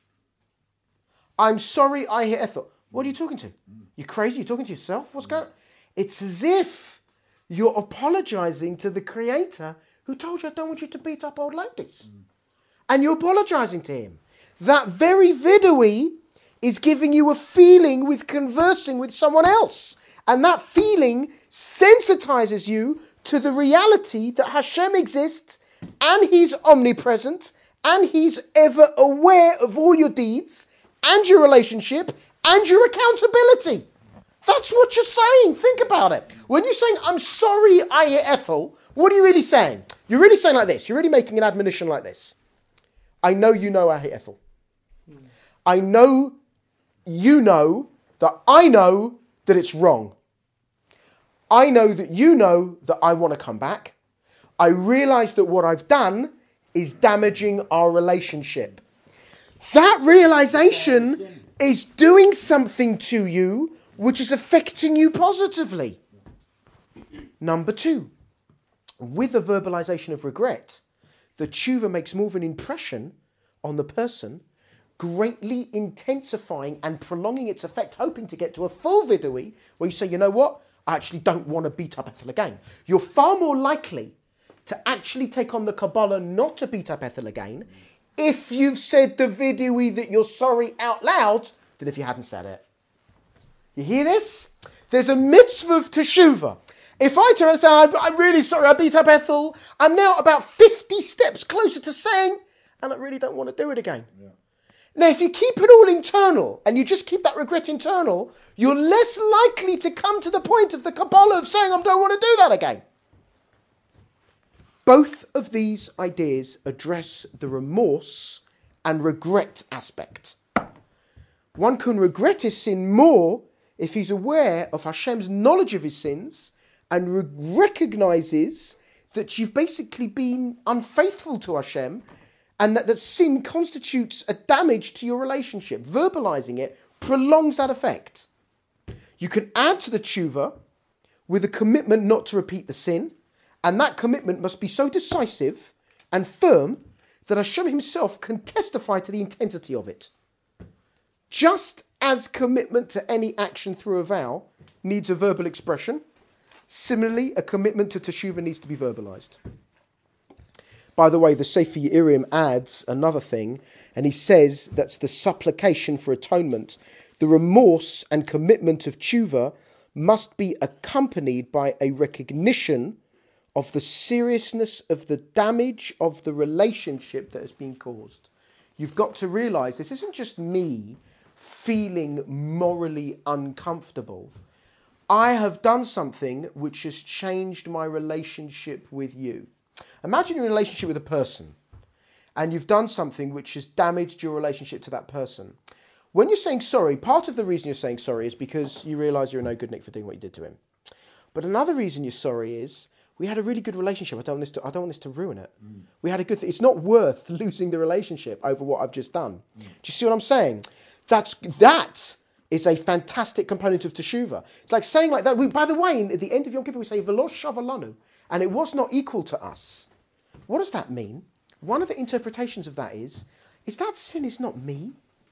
I'm sorry I hit Ethel. What are you talking to? You crazy? You're talking to yourself? What's going on? It's as if you're apologizing to the Creator who told you, I don't want you to beat up old ladies. And you're apologizing to him. That very vidui is giving you a feeling with conversing with someone else. And that feeling sensitizes you to the reality that Hashem exists and He's omnipresent and He's ever aware of all your deeds and your relationship and your accountability. That's what you're saying. Think about it. When you're saying, I'm sorry I hit Ethel, what are you really saying? You're really saying like this. You're really making an admonition like this. I know you know I hit Ethel. I know you know that I know that it's wrong. I know that you know that I want to come back. I realise that what I've done is damaging our relationship. That realisation is doing something to you which is affecting you positively. Number 2, with a verbalisation of regret, the tshuva makes more of an impression on the person, greatly intensifying and prolonging its effect, hoping to get to a full vidui, where you say, you know what, I actually don't want to beat up Ethel again. You're far more likely to actually take on the Kabbalah not to beat up Ethel again if you've said the vidui that you're sorry out loud than if you hadn't said it. You hear this? There's a mitzvah of teshuvah. If I turn and say, I'm really sorry I beat up Ethel, I'm now about 50 steps closer to saying, and I really don't want to do it again. Yeah. Now, if you keep it all internal, and you just keep that regret internal, you're less likely to come to the point of the Kabbalah of saying, I don't want to do that again. Both of these ideas address the remorse and regret aspect. One can regret his sin more if he's aware of Hashem's knowledge of his sins and recognises that you've basically been unfaithful to Hashem and that sin constitutes a damage to your relationship. Verbalising it prolongs that effect. You can add to the tshuva with a commitment not to repeat the sin, and that commitment must be so decisive and firm that Hashem himself can testify to the intensity of it. Just as commitment to any action through a vow needs a verbal expression, similarly, a commitment to teshuvah needs to be verbalised. By the way, the Sefer Ye'irim adds another thing, and he says that's the supplication for atonement. The remorse and commitment of teshuvah must be accompanied by a recognition of the seriousness of the damage of the relationship that has been caused. You've got to realise this isn't just me feeling morally uncomfortable. I have done something which has changed my relationship with you. Imagine you're in a relationship with a person and you've done something which has damaged your relationship to that person. When you're saying sorry, part of the reason you're saying sorry is because you realise you're no good, Nick, for doing what you did to him. But another reason you're sorry is we had a really good relationship. I don't want this to ruin it. We had a good it's not worth losing the relationship over what I've just done. Do you see what I'm saying? That is a fantastic component of teshuvah. It's like saying like that. By the way, at the end of Yom Kippur, we say V'lo shava lanu, and it was not equal to us. What does that mean? One of the interpretations of that is that sin is not me.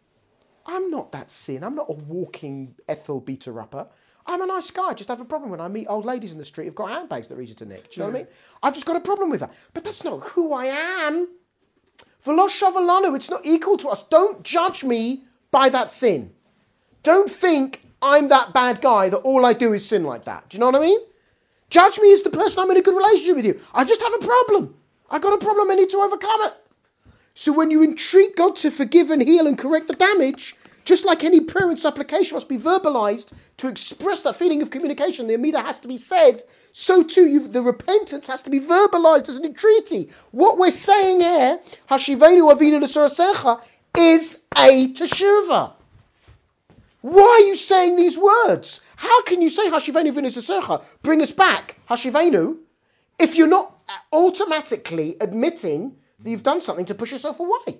I'm not that sin. I'm not a walking Ethel beater-upper. I'm a nice guy. I just have a problem when I meet old ladies in the street who've got handbags that are easy to nick. Do you know what I mean? I've just got a problem with that. But that's not who I am. V'lo shava lanu, it's not equal to us. Don't judge me by that sin. Don't think I'm that bad guy that all I do is sin like that. Do you know what I mean? Judge me as the person I'm in a good relationship with you. I just have a problem. I got a problem. I need to overcome it. So when you entreat God to forgive and heal and correct the damage, just like any prayer and supplication must be verbalized to express that feeling of communication, the Amidah has to be said, so too the repentance has to be verbalized as an entreaty. What we're saying here, Hashivenu Avinu L'Sorasecha, is a teshuvah. Why are you saying these words? How can you say Hashivenu Avinu L'Sorasecha, bring us back, Hashivenu, if you're not automatically admitting that you've done something to push yourself away?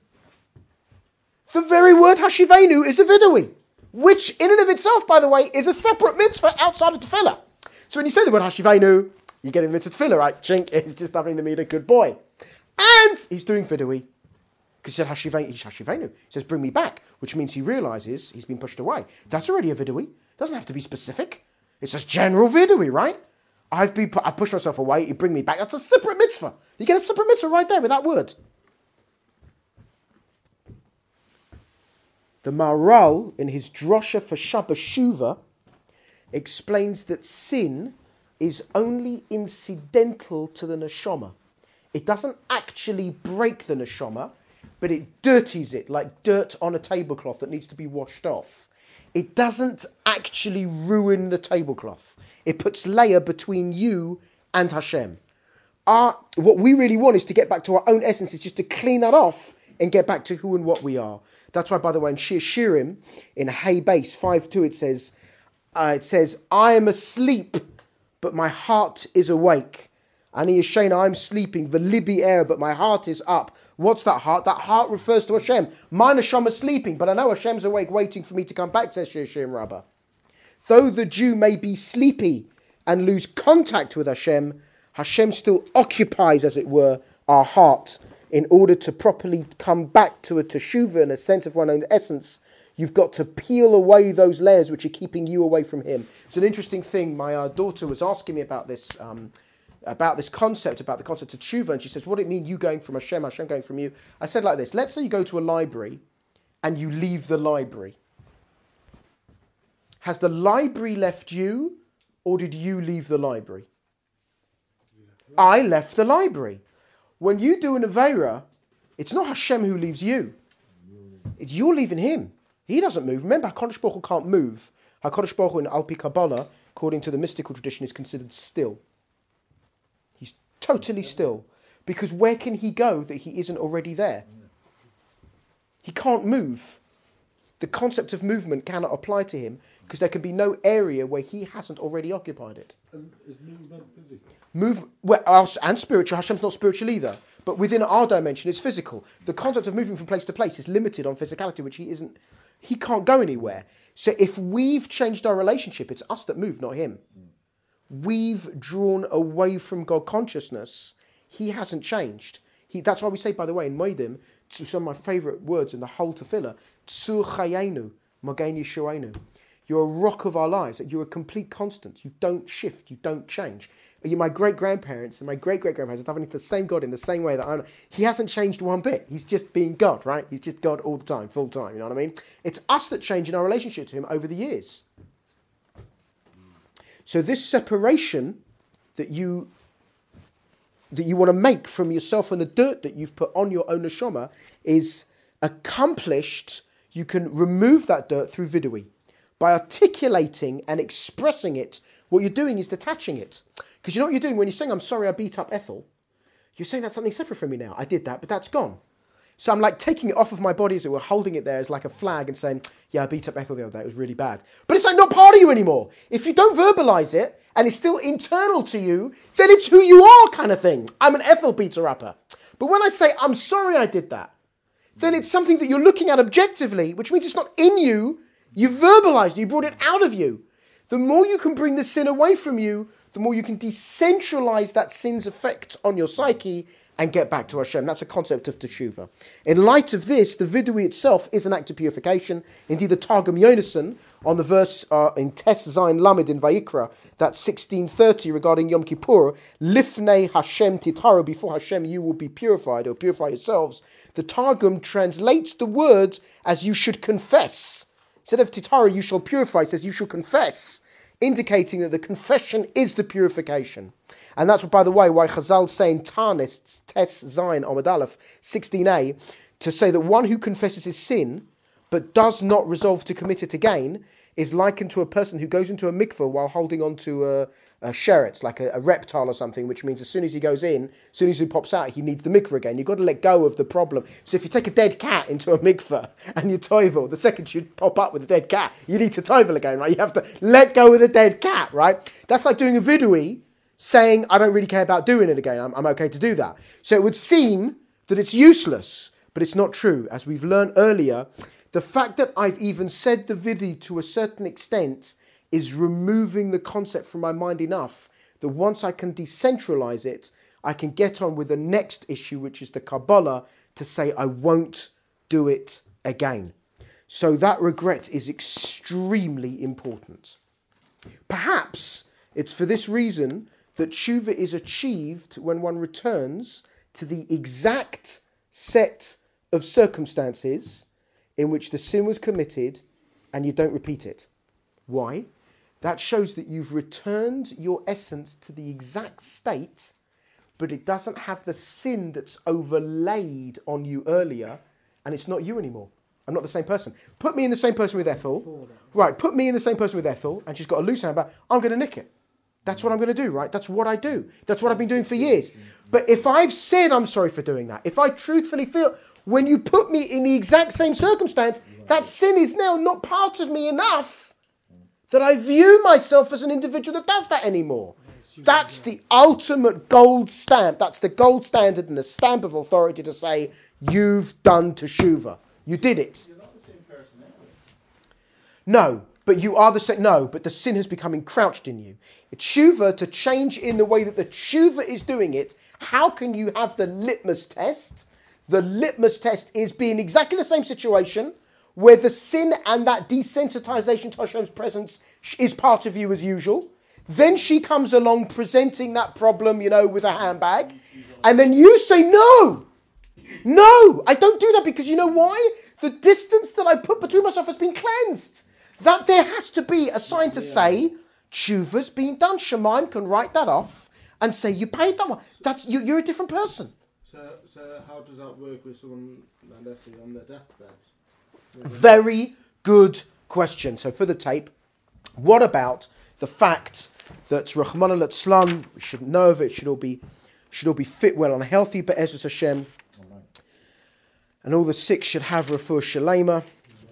The very word Hashivenu is a vidui, which in and of itself, by the way, is a separate mitzvah outside of tefillah. So when you say the word Hashivenu, you get in the mitzvah tefillah, right? Chink is just having the meter good boy. And he's doing vidui. Because he said Hashivenu. He says, bring me back, which means he realizes he's been pushed away. That's already a vidui. It doesn't have to be specific. It's just general vidui, right? I've pushed myself away, you bring me back. That's a separate mitzvah. You get a separate mitzvah right there with that word. The Maharal, in his drosha for Shabbat Shuvah, explains that sin is only incidental to the neshama. It doesn't actually break the neshama, but it dirties it like dirt on a tablecloth that needs to be washed off. It doesn't actually ruin the tablecloth. It puts layer between you and Hashem. What we really want is to get back to our own essence, is just to clean that off and get back to who and what we are. That's why, by the way, in Shir Shirim, in Hay Base 5:2, it says, I am asleep, but my heart is awake. Ani Yashena, I'm sleeping, v'libi er, but my heart is up. What's that heart? That heart refers to Hashem. My neshama is sleeping, but I know Hashem's awake, waiting for me to come back, says Shir Shirim Rabbah. Though the Jew may be sleepy and lose contact with Hashem, Hashem still occupies, as it were, our heart. In order to properly come back to a teshuvah and a sense of one's own essence, you've got to peel away those layers which are keeping you away from Him. It's an interesting thing. My daughter was asking me about this concept, about the concept of teshuvah, and she says, what do it mean, you going from Hashem, Hashem going from you? I said like this: let's say you go to a library and you leave the library. Has the library left you, or did you leave the library? I left the library. When you do an Aveira, it's not Hashem who leaves you. You're leaving Him. He doesn't move. Remember, HaKadosh Baruch Hu can't move. HaKadosh Baruch Hu in Al Pi Kabbalah, according to the mystical tradition, is considered still. He's totally still. Because where can He go that He isn't already there? He can't move. The concept of movement cannot apply to Him because there can be no area where He hasn't already occupied it. And is movement physical? And spiritual. Hashem's not spiritual either. But within our dimension, it's physical. The concept of moving from place to place is limited on physicality, which He can't go anywhere. So if we've changed our relationship, it's us that move, not Him. We've drawn away from God consciousness. He hasn't changed. That's why we say, by the way, in Moedim, some of my favourite words in the whole tefillah, Tsur Chayenu, Magen Yeshuenu. You're a rock of our lives. You're a complete constant. You don't shift. You don't change. My great-grandparents and my great-great-grandparents are having the same God in the same way that I'm. He hasn't changed one bit. He's just being God, right? He's just God all the time, full time. You know what I mean? It's us that change in our relationship to Him over the years. So this separation that you want to make from yourself and the dirt that you've put on your own neshama is accomplished. You can remove that dirt through vidui. By articulating and expressing it, what you're doing is detaching it. Because you know what you're doing when you're saying, I'm sorry I beat up Ethel? You're saying that's something separate from me now. I did that, but that's gone. So I'm like taking it off of my body as it were, holding it there as like a flag and saying, yeah, I beat up Ethel the other day. It was really bad. But it's like not part of you anymore. If you don't verbalize it and it's still internal to you, then it's who you are kind of thing. I'm an Ethel beater upper. But when I say, I'm sorry I did that, then it's something that you're looking at objectively, which means it's not in you. You verbalized it. You brought it out of you. The more you can bring the sin away from you, the more you can decentralize that sin's effect on your psyche and get back to Hashem. That's a concept of teshuvah. In light of this, the vidui itself is an act of purification. Indeed, the Targum Yonason, on the verse in Tes Zayin Lamed in Vayikra, that's 1630 regarding Yom Kippur, Lifnei Hashem titaru, before Hashem you will be purified or purify yourselves. The Targum translates the words as you should confess. Instead of titaru, you shall purify, it says you shall confess, indicating that the confession is the purification. And that's, by the way, why Chazal say in Tanis, Tes Zayin Amud Aleph, 16a, to say that one who confesses his sin, but does not resolve to commit it again, is likened to a person who goes into a mikveh while holding on to a sheretz, like a reptile or something, which means as soon as he goes in, as soon as he pops out, he needs the mikveh again. You've got to let go of the problem. So if you take a dead cat into a mikveh and you toivel, the second you pop up with a dead cat, you need to toivel again, right? You have to let go of the dead cat, right? That's like doing a vidui, saying, I don't really care about doing it again. I'm okay to do that. So it would seem that it's useless, but it's not true. As we've learned earlier, the fact that I've even said the vidui to a certain extent is removing the concept from my mind enough that once I can decentralize it, I can get on with the next issue, which is the Kabbalah, to say I won't do it again. So that regret is extremely important. Perhaps it's for this reason that tshuva is achieved when one returns to the exact set of circumstances in which the sin was committed and you don't repeat it. Why? That shows that you've returned your essence to the exact state, but it doesn't have the sin that's overlaid on you earlier, and it's not you anymore. I'm not the same person. Put me in the same person with Ethel. Right, put me in the same person with Ethel, and she's got a loose handbag. I'm going to nick it. That's what I'm going to do, right? That's what I do. That's what I've been doing for years. But if I've said I'm sorry for doing that, if I truthfully feel, when you put me in the exact same circumstance, that sin is now not part of me enough that I view myself as an individual that does that anymore. That's the ultimate gold stamp. That's the gold standard and the stamp of authority to say, you've done teshuvah. You did it. You're not the same person anyway. No, but you are the same. No, but the sin has become encrouched in you. It's tshuva to change in the way that the tshuva is doing it. How can you have the litmus test? The litmus test is being exactly the same situation where the sin and that desensitization to Hashem's presence is part of you as usual. Then she comes along presenting that problem, with a handbag. And then you say, no, I don't do that because you know why? The distance that I put between myself has been cleansed. That there has to be a sign to say, tshuva's been done. Shemaim can write that off and say, you paid that one. You're a different person. So how does that work with someone on their deathbed? Very good question. So for the tape, what about the fact that Rahman al-Atzlan, we should know of it, should all be fit, well, and healthy, but Ezra Hashem, and all the sick should have refuah shalema,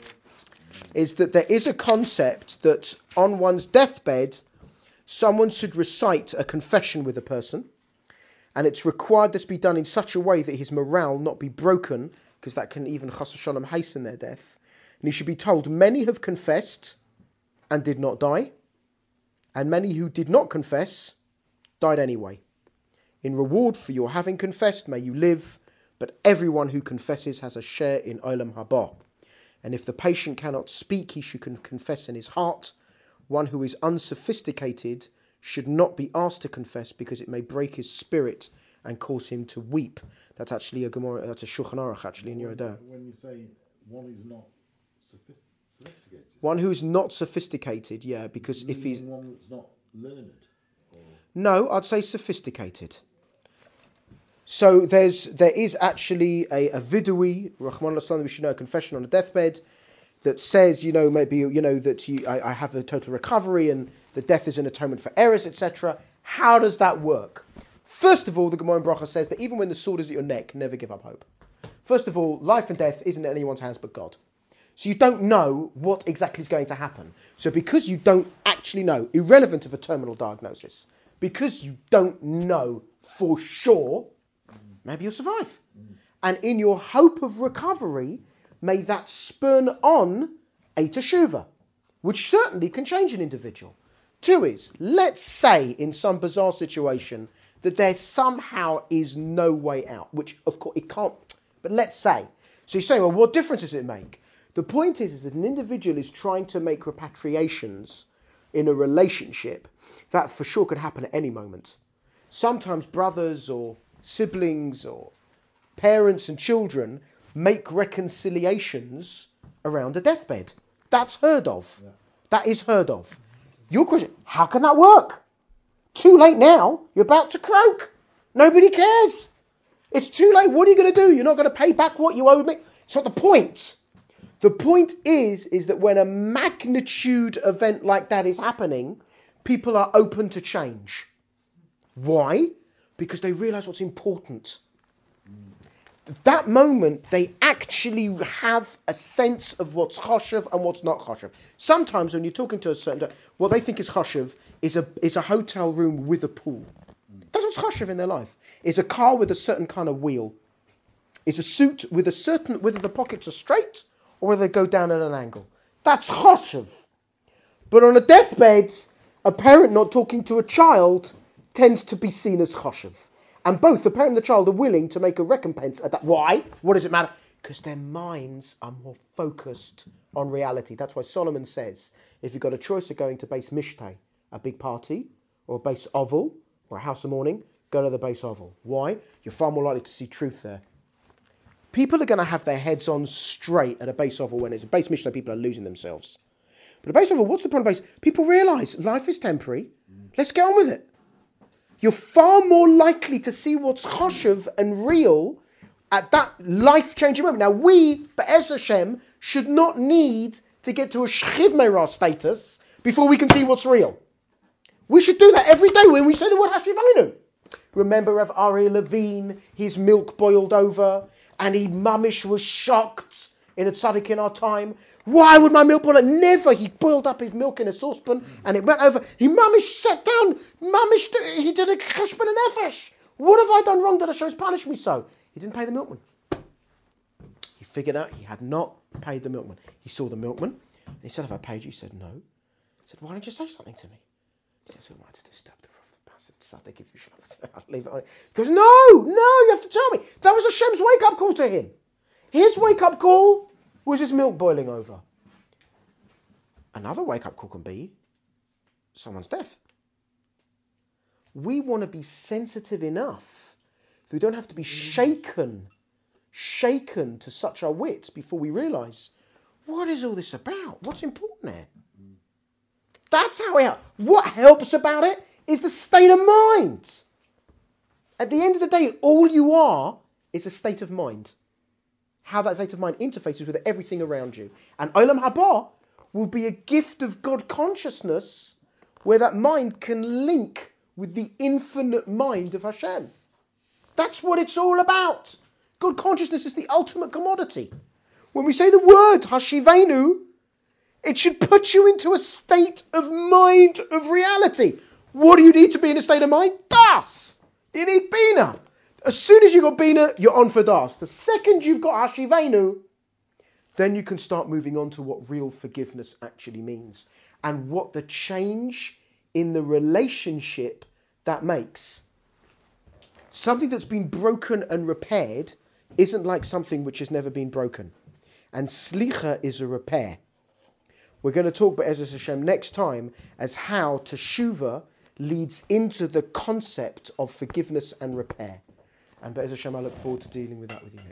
is that there is a concept that on one's deathbed, someone should recite a confession with a person, and it's required this be done in such a way that his morale not be broken, because that can even chas v'shalom hasten their death. And he should be told, many have confessed and did not die, and many who did not confess died anyway. In reward for your having confessed, may you live, but everyone who confesses has a share in Olam Haba. And if the patient cannot speak, he should confess in his heart. One who is unsophisticated should not be asked to confess because it may break his spirit and cause him to weep. That's actually a Gemara, that's a Shulchan Aruch actually in Yehuda. When you say one who's not sophisticated. One who's not sophisticated, yeah, because if he's... One that's not learned. No, I'd say sophisticated. So there is actually a vidui, Rahman al-Aslan, we should know, a confession on a deathbed, that says, maybe, that I have a total recovery and the death is an atonement for errors, etc. How does that work? First of all, the Gemara in Bracha says that even when the sword is at your neck, never give up hope. First of all, life and death isn't in anyone's hands but God. So you don't know what exactly is going to happen. So because you don't actually know, irrelevant of a terminal diagnosis, because you don't know for sure, maybe you'll survive. And in your hope of recovery, may that spurn on a teshuvah, which certainly can change an individual. Two is, let's say in some bizarre situation that there somehow is no way out, which of course it can't, but let's say. So you're saying, well, what difference does it make? The point is that an individual is trying to make repatriations in a relationship that for sure could happen at any moment. Sometimes brothers or siblings or parents and children make reconciliations around a deathbed. That's heard of. Yeah. That is heard of. Your question, how can that work? Too late now. You're about to croak. Nobody cares. It's too late. What are you going to do? You're not going to pay back what you owed me? It's not the point. The point is that when a magnitude event like that is happening, people are open to change. Why? Because they realize what's important. At that moment, they actually have a sense of what's choshev and what's not choshev. Sometimes when you're talking to a certain... what they think is choshev is a hotel room with a pool. That's what's choshev in their life. It's a car with a certain kind of wheel. It's a suit with a certain... whether the pockets are straight or whether they go down at an angle. That's choshev. But on a deathbed, a parent not talking to a child tends to be seen as choshev. And both the parent and the child are willing to make a recompense at that. Why? What does it matter? Because their minds are more focused on reality. That's why Solomon says, if you've got a choice of going to Beis Mishteh, a big party, or a Beis Oval, or a house of mourning, go to the Beis Oval. Why? You're far more likely to see truth there. people are going to have their heads on straight at a base level when it's a base mission. People are losing themselves. But a base level, what's the point of base? People realise life is temporary. Let's get on with it. You're far more likely to see what's choshev and real at that life-changing moment. Now, we, Be'ez Hashem, should not need to get to a Shchiv Meirah status before we can see what's real. We should do that every day when we say the word Hashivanu. Remember Rav Aryeh Levine, his milk boiled over, and he mamish was shocked in a tzaddik in our time. Why would my milk boil over? Never. He boiled up his milk in a saucepan and it went over. He mamish sat down. He did a cheshbon and nefesh. What have I done wrong that Hashem's punished me so? He didn't pay the milkman. He figured out he had not paid the milkman. He saw the milkman and he said, have I paid you? He said, no. He said, why didn't you say something to me? He says, who am I to disturb the passive tzaddik if you should have? I'll leave it on. He goes, no, you have to tell me. That was Hashem's wake-up call to him. His wake-up call was his milk boiling over. Another wake-up call can be someone's death. We want to be sensitive enough that we don't have to be shaken to such our wits before we realise, what is all this about? What's important here? That's how it helps. What helps about it is the state of mind. At the end of the day, all you are is a state of mind. How that state of mind interfaces with everything around you. And Olam Haba will be a gift of God consciousness where that mind can link with the infinite mind of Hashem. That's what it's all about. God consciousness is the ultimate commodity. When we say the word Hashivenu, it should put you into a state of mind of reality. What do you need to be in a state of mind? Das! You need Bina. As soon as you've got Bina, you're on for Das. The second you've got Hashivenu, then you can start moving on to what real forgiveness actually means and what the change in the relationship that makes. Something that's been broken and repaired isn't like something which has never been broken. And Slicha is a repair. We're going to talk about Be'ez Hashem next time as how Teshuvah leads into the concept of forgiveness and repair. And Be'ez Hashem, I look forward to dealing with that with you next.